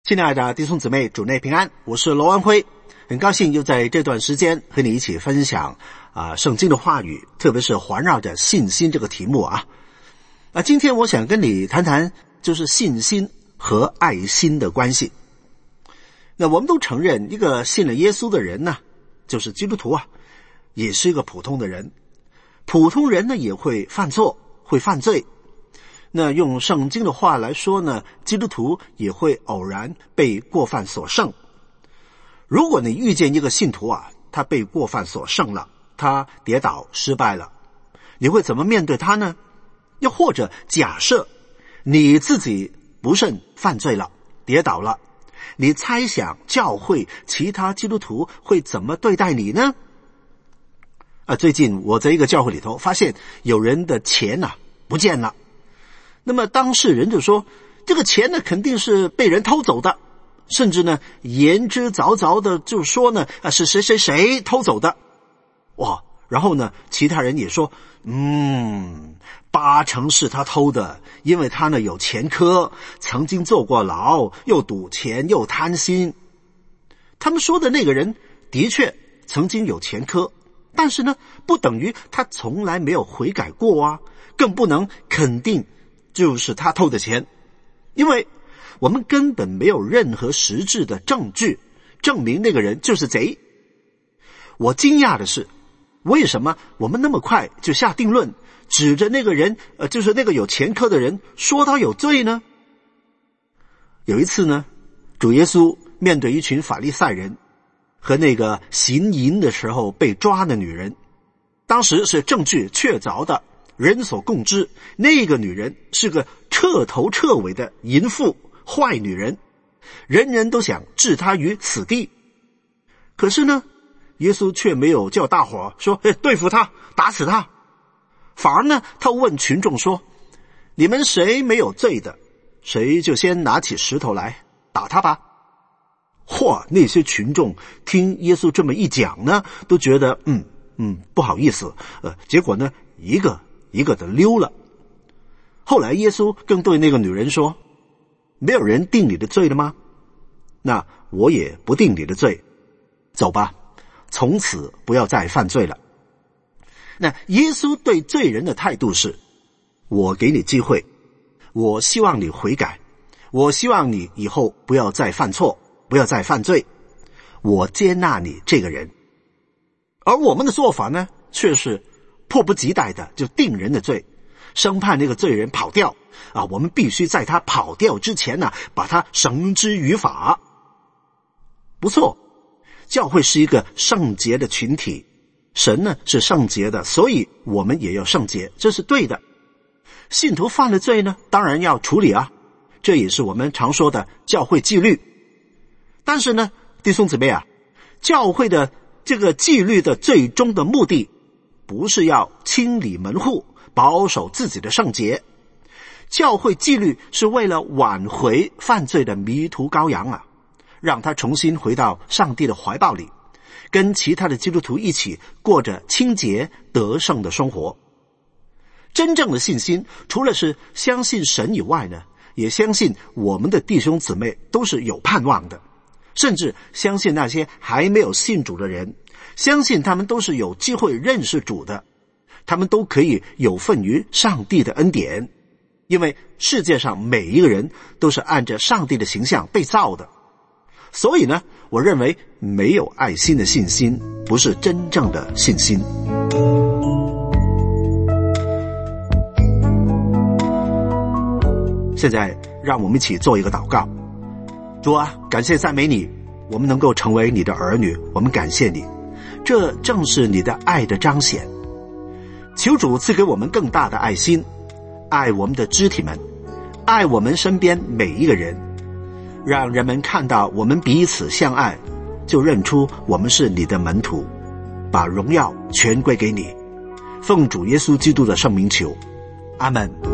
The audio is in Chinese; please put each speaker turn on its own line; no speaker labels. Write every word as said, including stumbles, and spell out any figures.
亲爱的弟兄姊妹，主内平安，我是罗安辉，很高兴又在这段时间和你一起分享啊圣经的话语，特别是环绕着信心这个题目啊。啊，今天我想跟你谈谈就是信心和爱心的关系。那我们都承认，一个信了耶稣的人呢，就是基督徒啊，也是一个普通的人。普通人呢也会犯错，会犯罪。那用圣经的话来说呢，基督徒也会偶然被过犯所胜。如果你遇见一个信徒啊，他被过犯所胜了，他跌倒失败了，你会怎么面对他呢？又或者假设你自己不慎犯罪了，跌倒了，你猜想教会其他基督徒会怎么对待你呢？啊，最近我在一个教会里头发现有人的钱啊不见了。那么当事人就说，这个钱呢肯定是被人偷走的，甚至呢言之凿凿的就说呢啊是谁谁谁偷走的。哇，然后呢其他人也说，嗯，八成是他偷的，因为他呢有前科，曾经坐过牢，又赌钱又贪心。他们说的那个人的确曾经有前科，但是呢不等于他从来没有悔改过啊，更不能肯定就是他偷的钱，因为我们根本没有任何实质的证据证明那个人就是贼。我惊讶的是，为什么我们那么快就下定论，指着那个人呃，就是那个有前科的人说他有罪呢？有一次呢，主耶稣面对一群法利赛人和那个行淫的时候被抓的女人，当时是证据确凿的，人所共知，那个女人是个彻头彻尾的淫妇坏女人，人人都想置她于死地。可是呢，耶稣却没有叫大伙说对付她，打死她，反而呢他问群众说，你们谁没有罪的，谁就先拿起石头来打他吧。嚯，那些群众听耶稣这么一讲呢，都觉得嗯嗯不好意思，呃，结果呢一个一个的溜了。后来耶稣更对那个女人说，没有人定你的罪了吗？那我也不定你的罪，走吧，从此不要再犯罪了。那耶稣对罪人的态度是，我给你机会，我希望你悔改，我希望你以后不要再犯错，不要再犯罪，我接纳你这个人。而我们的做法呢，却是迫不及待的就定人的罪，生怕那个罪人跑掉啊！我们必须在他跑掉之前呢，把他绳之于法。不错，教会是一个圣洁的群体，神呢是圣洁的，所以我们也要圣洁，这是对的。信徒犯了罪呢，当然要处理啊，这也是我们常说的教会纪律。但是呢，弟兄姊妹啊，教会的这个纪律的最终的目的，不是要清理门户，保守自己的圣洁。教会纪律是为了挽回犯罪的迷途羔羊啊，让他重新回到上帝的怀抱里，跟其他的基督徒一起过着清洁得胜的生活。真正的信心，除了是相信神以外呢，也相信我们的弟兄姊妹都是有盼望的，甚至相信那些还没有信主的人，相信他们都是有机会认识主的，他们都可以有份于上帝的恩典，因为世界上每一个人都是按着上帝的形象被造的。所以呢，我认为没有爱心的信心不是真正的信心。现在让我们一起做一个祷告。主啊，感谢赞美你，我们能够成为你的儿女，我们感谢你，这正是你的爱的彰显。求主赐给我们更大的爱心，爱我们的肢体们，爱我们身边每一个人，让人们看到我们彼此相爱，就认出我们是你的门徒，把荣耀全归给你。奉主耶稣基督的圣名求，阿们。